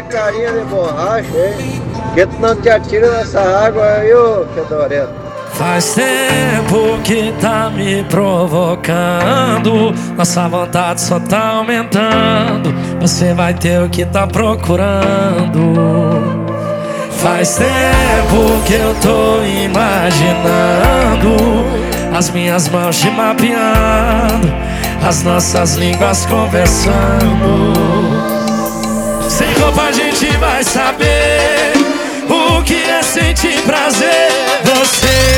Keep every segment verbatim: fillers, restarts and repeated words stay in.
ter carinha de borracha, hein? Que tu não te atira nessa água aí, ô Fedorento. Faz tempo que tá me provocando, nossa vontade só tá aumentando. Você vai ter o que tá procurando. Faz tempo que eu tô imaginando as minhas mãos te mapeando, as nossas línguas conversando. Sem roupa a gente vai saber o que é sentir prazer. Você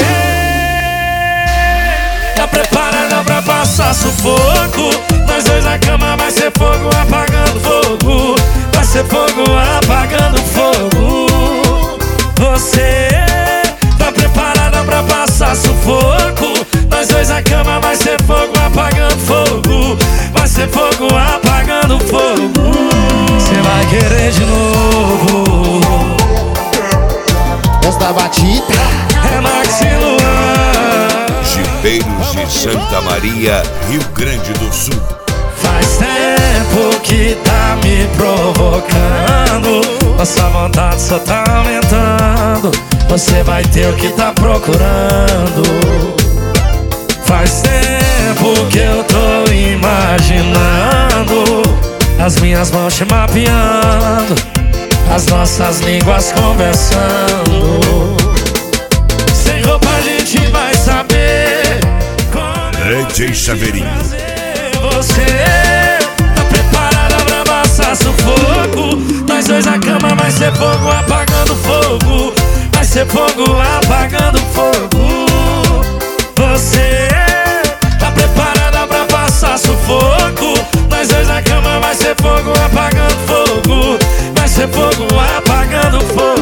tá preparada pra passar sufoco? Nós dois na cama vai ser fogo apagando fogo. Vai ser fogo apagando fogo. Você tá preparada pra passar sufoco? Nós dois na cama vai ser fogo apagando fogo. Vai ser fogo apagando fogo. Cê vai querer de novo. Esta batida é Maxi Luan. Gibeiros de Santa Maria, Rio Grande do Sul. Faz tempo que tá me provocando, nossa vontade só tá aumentando. Você vai ter o que tá procurando. Faz tempo que eu tô imaginando as minhas mãos te mapeando, as nossas línguas conversando. Sem roupa a gente vai saber como D J Chaveirinho. Você tá preparada pra passar sufoco? Nós dois na cama vai ser fogo apagando fogo. Vai ser fogo apagando fogo. Você tá preparada pra passar sufoco? Nós dois na cama vai ser fogo apagando fogo. Vai ser fogo apagando fogo.